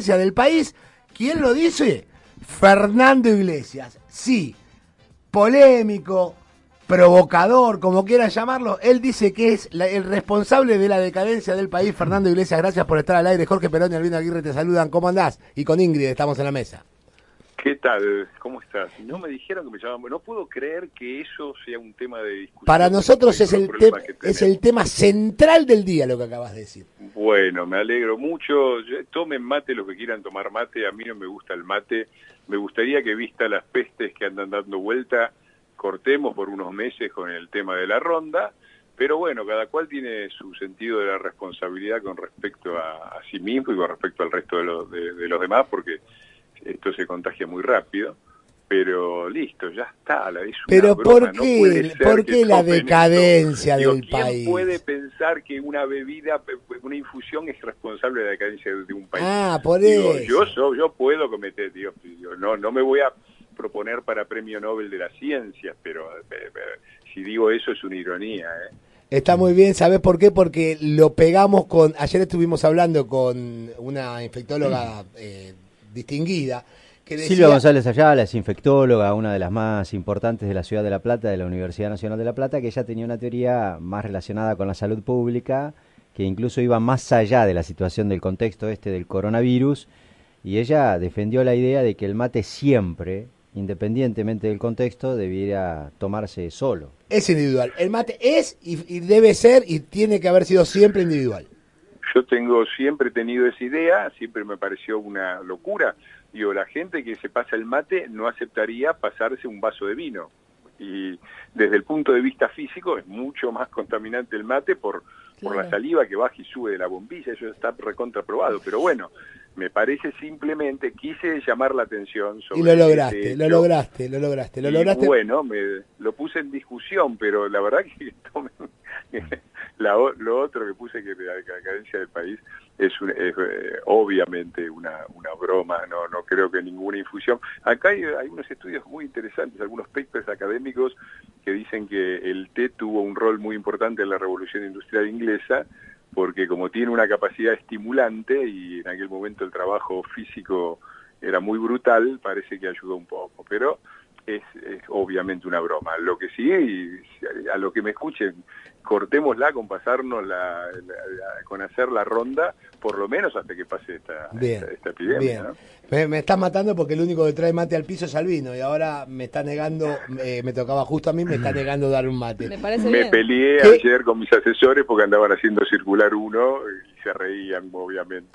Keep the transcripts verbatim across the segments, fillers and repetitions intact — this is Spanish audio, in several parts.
decadencia del país. ¿Quién lo dice? Fernando Iglesias. Sí, polémico, provocador, como quiera llamarlo. Él dice que es la, el responsable de la decadencia del país. Fernando Iglesias, gracias por estar al aire. Jorge Perón y Albino Aguirre te saludan. ¿Cómo andás? Y con Ingrid estamos en la mesa. ¿Qué tal? ¿Cómo estás? No me dijeron que me llamaban. No puedo creer que eso sea un tema de discusión. Para nosotros es el, te es el tema central del día lo que acabas de decir. Bueno, me alegro mucho. Yo, tomen mate los que quieran tomar mate. A mí no me gusta el mate. Me gustaría que, vista las pestes que andan dando vuelta, cortemos por unos meses con el tema de la ronda. Pero bueno, cada cual tiene su sentido de la responsabilidad con respecto a, a sí mismo y con respecto al resto de, lo, de, de los demás, porque esto se contagia muy rápido, pero listo, ya está. Es una pero broma, ¿por qué, no ¿por qué la decadencia Digo, del ¿quién país? puede pensar que una bebida, una infusión es responsable de la decadencia de un país? Ah, por digo, eso. Yo, yo, yo puedo cometer, digo, digo, no, no me voy a proponer para premio Nobel de las ciencias, pero, pero, pero si digo eso es una ironía, ¿eh? Está muy bien, ¿sabés por qué? Porque lo pegamos con... Ayer estuvimos hablando con una infectóloga eh, distinguida, que decía... Silvia González Ayala es infectóloga, una de las más importantes de la Ciudad de La Plata, de la Universidad Nacional de La Plata, que ella tenía una teoría más relacionada con la salud pública, que incluso iba más allá de la situación del contexto este del coronavirus, y ella defendió la idea de que el mate siempre, independientemente del contexto, debiera tomarse solo. Es individual. El mate es y, y debe ser y tiene que haber sido siempre individual. Yo tengo siempre tenido esa idea, siempre me pareció una locura. Digo, la gente que se pasa el mate no aceptaría pasarse un vaso de vino. Y desde el punto de vista físico es mucho más contaminante el mate por, por la saliva que baja y sube de la bombilla, eso está recontraprobado. Pero bueno, me parece simplemente, quise llamar la atención sobre... Y lo lograste, lo lograste, lo lograste, lo lograste. Y bueno, me, lo puse en discusión, pero la verdad que la, lo otro que puse, que la decadencia del país, es, un, es eh, obviamente una, una broma, no no creo que ninguna infusión. Acá hay, hay unos estudios muy interesantes, algunos papers académicos que dicen que el té tuvo un rol muy importante en la Revolución Industrial Inglesa, porque como tiene una capacidad estimulante y en aquel momento el trabajo físico era muy brutal, parece que ayudó un poco, pero es, es obviamente una broma. Lo que sí, y a lo que me escuchen, cortémosla con pasarnos la, la, la con hacer la ronda, por lo menos hasta que pase esta, bien, esta, esta epidemia. Bien. ¿No? Me, me estás matando porque el único que trae mate al piso es Albino y ahora me está negando, eh, me tocaba justo a mí, me está negando dar un mate. Me parece Me bien. peleé ¿Qué? ayer con mis asesores porque andaban haciendo circular uno y se reían, obviamente.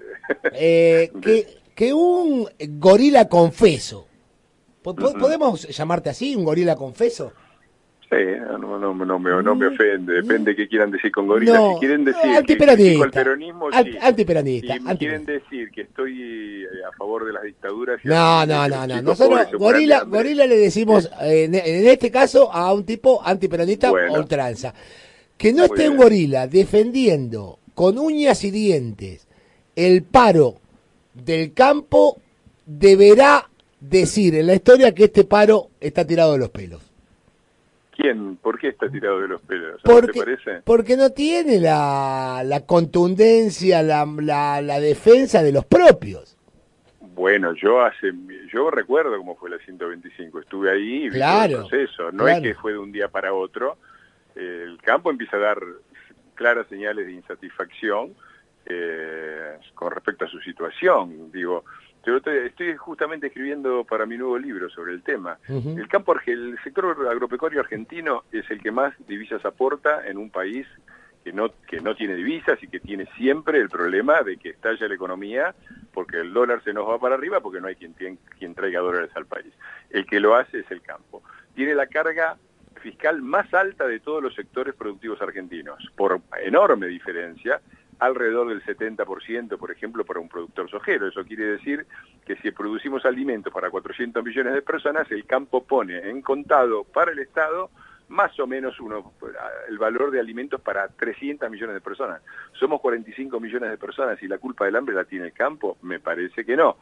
Eh, que, que un gorila confeso, ¿podemos uh-huh. llamarte así, un gorila confeso? Sí, no, no, no, no, me, no me ofende, depende de qué quieran decir con gorila. No, si quieren decir antiperonista, que el peronismo, sí. Antiperonista. Si me quieren decir que estoy a favor de las dictaduras... No, no, no, no. Nosotros, gorila, gorila le decimos, en, en este caso, a un tipo antiperonista bueno, ultranza. Que no esté un gorila defendiendo con uñas y dientes el paro del campo, deberá decir en la historia que este paro está tirado de los pelos. ¿Quién? ¿Por qué está tirado de los pelos? Porque, ¿No te parece? Porque no tiene la, la contundencia, la, la, la defensa de los propios. Bueno, yo hace, yo recuerdo cómo fue la ciento veinticinco, estuve ahí y vi claro, todo el proceso. No claro. es que fue de un día para otro. El campo empieza a dar claras señales de insatisfacción eh, con respecto a su situación. Digo, yo estoy justamente escribiendo para mi nuevo libro sobre el tema. Uh-huh. El campo, el sector agropecuario argentino es el que más divisas aporta en un país que no que no tiene divisas y que tiene siempre el problema de que estalla la economía porque el dólar se nos va para arriba porque no hay quien, quien, quien traiga dólares al país. El que lo hace es el campo. Tiene la carga fiscal más alta de todos los sectores productivos argentinos, por enorme diferencia, alrededor del setenta por ciento, por ejemplo, para un productor sojero. Eso quiere decir que si producimos alimentos para cuatrocientos millones de personas, el campo pone en contado para el Estado más o menos uno, el valor de alimentos para trescientos millones de personas. Somos cuarenta y cinco millones de personas y la culpa del hambre la tiene el campo, me parece que no.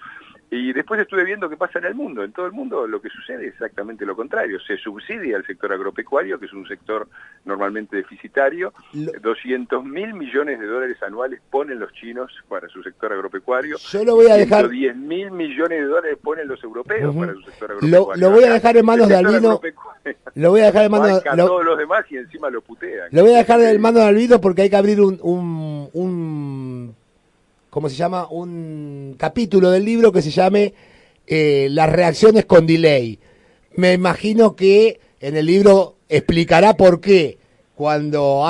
Y después estuve viendo qué pasa en el mundo. En todo el mundo lo que sucede es exactamente lo contrario. Se subsidia el sector agropecuario, que es un sector normalmente deficitario. doscientos mil millones de dólares anuales ponen los chinos para su sector agropecuario. Yo lo voy a dejar... ciento diez mil millones de dólares ponen los europeos uh-huh. para su sector agropecuario. Lo, lo voy a dejar en manos de Albino. Lo voy a dejar en manos de... todos los demás y encima lo putean. Lo voy a dejar en manos de Albino porque hay que abrir un... un, un... ¿cómo se llama? Un capítulo del libro que se llame eh, Las reacciones con delay. Me imagino que en el libro explicará por qué cuando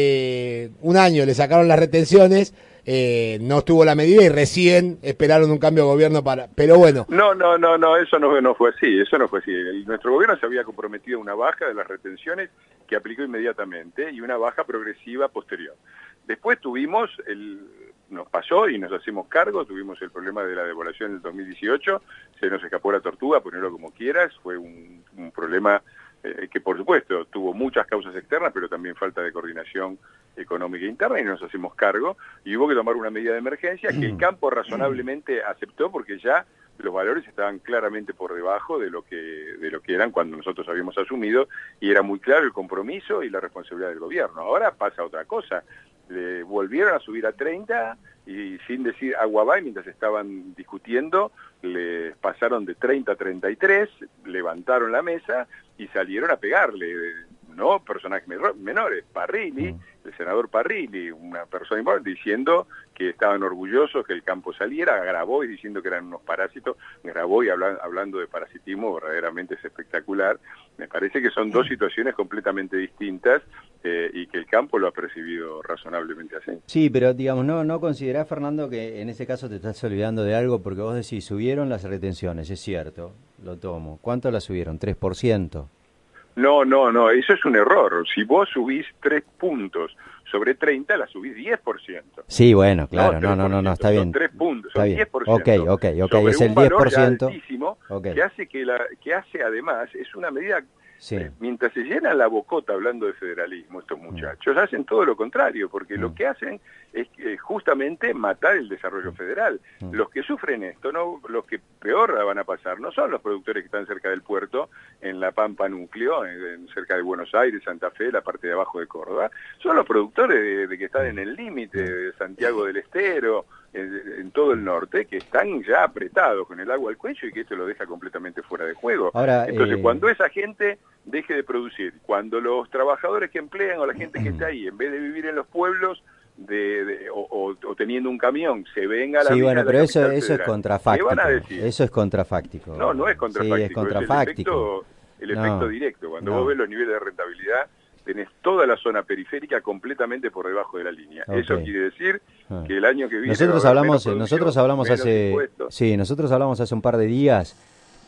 hace un año le sacaron las retenciones eh, no estuvo la medida y recién esperaron un cambio de gobierno para... Pero bueno. No, no, no, no, eso no, no fue así, eso no fue así. El, nuestro gobierno se había comprometido a una baja de las retenciones que aplicó inmediatamente y una baja progresiva posterior. Después tuvimos el... nos pasó y nos hacemos cargo, tuvimos el problema de la devaluación del dos mil dieciocho, se nos escapó la tortuga, ponerlo como quieras, fue un, un problema eh, que por supuesto tuvo muchas causas externas, pero también falta de coordinación económica interna y nos hacemos cargo y hubo que tomar una medida de emergencia que el campo razonablemente aceptó porque ya los valores estaban claramente por debajo de lo que de lo que eran cuando nosotros habíamos asumido y era muy claro el compromiso y la responsabilidad del gobierno. Ahora pasa otra cosa. Le volvieron a subir a treinta y sin decir agua va, y mientras estaban discutiendo les pasaron de treinta a treinta y tres, levantaron la mesa y salieron a pegarle, no personajes menores, Parrilli, el senador Parrilli, una persona importante, diciendo que estaban orgullosos que el campo saliera, grabó y diciendo que eran unos parásitos, grabó y habla, hablando de parasitismo, verdaderamente es espectacular. Me parece que son dos situaciones completamente distintas eh, y que el campo lo ha percibido razonablemente así. Sí, pero digamos, ¿no, no considerás, Fernando, que en ese caso te estás olvidando de algo? Porque vos decís, subieron las retenciones, es cierto, lo tomo. ¿Cuánto las subieron? ¿tres por ciento? No, no, no, eso es un error. Si vos subís tres puntos sobre treinta, la subís diez por ciento. Sí, bueno, claro, no, no, no, no, está bien. Son tres puntos, está son bien. diez por ciento. Ok, ok, ok, es el diez por ciento. Altísimo, okay. que hace que la, que hace además, es una medida... Sí. Eh, mientras se llenan la bocota hablando de federalismo estos muchachos, mm. hacen todo lo contrario, porque mm. lo que hacen es eh, justamente matar el desarrollo federal. Mm. Los que sufren esto, no, los que peor la van a pasar, no son los productores que están cerca del puerto, en la Pampa Núcleo, en, en, cerca de Buenos Aires, Santa Fe, la parte de abajo de Córdoba, son los productores de, de que están en el límite de Santiago del Estero, en, en todo el norte, que están ya apretados con el agua al cuello y que esto lo deja completamente fuera de juego. Ahora, Entonces, eh... cuando esa gente deje de producir, cuando los trabajadores que emplean o la gente que está ahí, en vez de vivir en los pueblos de, de, o, o, o teniendo un camión, se venga a la Sí, bueno, pero eso, eso federal, es contrafáctico. ¿qué van a decir? Eso es contrafáctico. No, no es contrafáctico. Sí, es contrafáctico. Es el efecto, el no, efecto directo. Cuando no. vos ves los niveles de rentabilidad, tenés toda la zona periférica completamente por debajo de la línea. Okay. Eso quiere decir ah. que el año que viene nosotros hablamos, nosotros hablamos hace, impuestos. sí, nosotros hablamos hace un par de días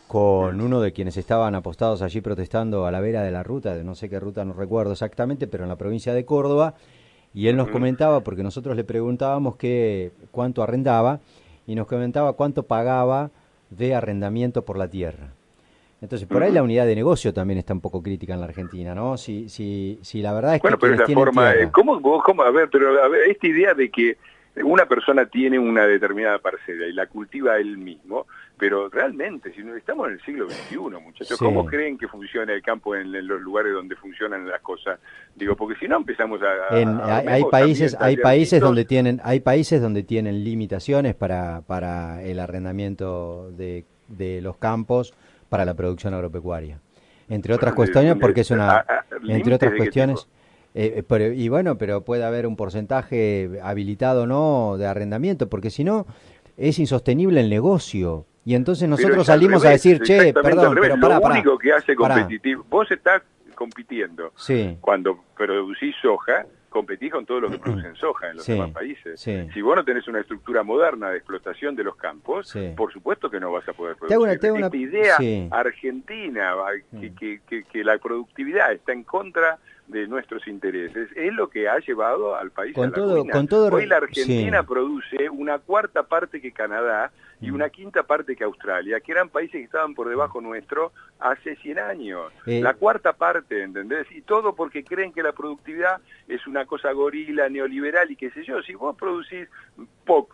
con uno de quienes estaban apostados allí protestando a la vera de la ruta, de no sé qué ruta, no recuerdo exactamente, pero en la provincia de Córdoba, y él nos uh-huh. comentaba, porque nosotros le preguntábamos qué, cuánto arrendaba, y nos comentaba cuánto pagaba de arrendamiento por la tierra. Entonces, por uh-huh. ahí la unidad de negocio también está un poco crítica en la Argentina, ¿no? Si, si, si la verdad es bueno, que pero es la forma, tierra... ¿cómo, cómo, a ver, pero a ver, esta idea de que una persona tiene una determinada parcela y la cultiva él mismo, pero realmente, si no estamos en el siglo veintiuno, muchachos, sí. ¿Cómo creen que funciona el campo en, en los lugares donde funcionan las cosas? Digo, porque si no empezamos a... En, a, a hay países hay países donde tienen hay países donde tienen limitaciones para para el arrendamiento de, de los campos para la producción agropecuaria. Entre otras cuestiones, porque es una... A, a, entre otras cuestiones... Eh, pero, y bueno, pero puede haber un porcentaje habilitado, ¿no?, de arrendamiento, porque si no, es insostenible el negocio. Y entonces nosotros salimos revés, a decir, che, perdón, pero pará, Lo pará, único que hace pará. competitivo... Vos estás compitiendo. Sí. Cuando producís soja, competís con todo lo que producen soja en los sí, demás países. Sí. Si vos no tenés una estructura moderna de explotación de los campos, sí. por supuesto que no vas a poder producir. Una, Esta una... idea sí. argentina, que, que, que, que la productividad está en contra de nuestros intereses, es lo que ha llevado al país con a la todo, ruina. Con todo... Hoy la Argentina sí. produce una cuarta parte que Canadá y una quinta parte que Australia, que eran países que estaban por debajo nuestro hace cien años. Eh... La cuarta parte, ¿entendés? Y todo porque creen que la productividad es una cosa gorila, neoliberal y qué sé yo. Si vos producís poco,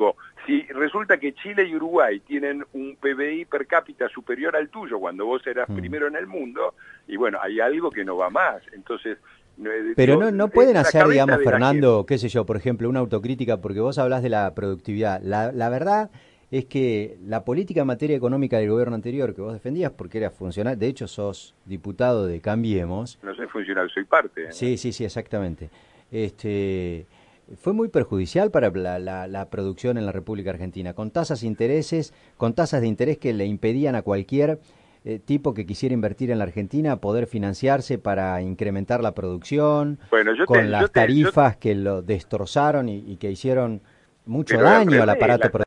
si resulta que Chile y Uruguay tienen un P B I per cápita superior al tuyo cuando vos eras mm. primero en el mundo, y bueno, hay algo que no va más. Entonces, pero no, no pueden hacer, digamos, Fernando, qué sé yo, por ejemplo, una autocrítica, porque vos hablás de la productividad. La, la verdad es que la política en materia económica del gobierno anterior que vos defendías, porque eras funcional, de hecho sos diputado de Cambiemos. No soy funcional, soy parte. Sí, sí, sí, exactamente. Este, fue muy perjudicial para la, la, la producción en la República Argentina, con tasas de intereses, con tasas de interés que le impedían a cualquier eh, tipo que quisiera invertir en la Argentina poder financiarse para incrementar la producción, bueno, yo con te, las yo te, tarifas yo... que lo destrozaron y, y que hicieron mucho Pero daño al aparato productivo.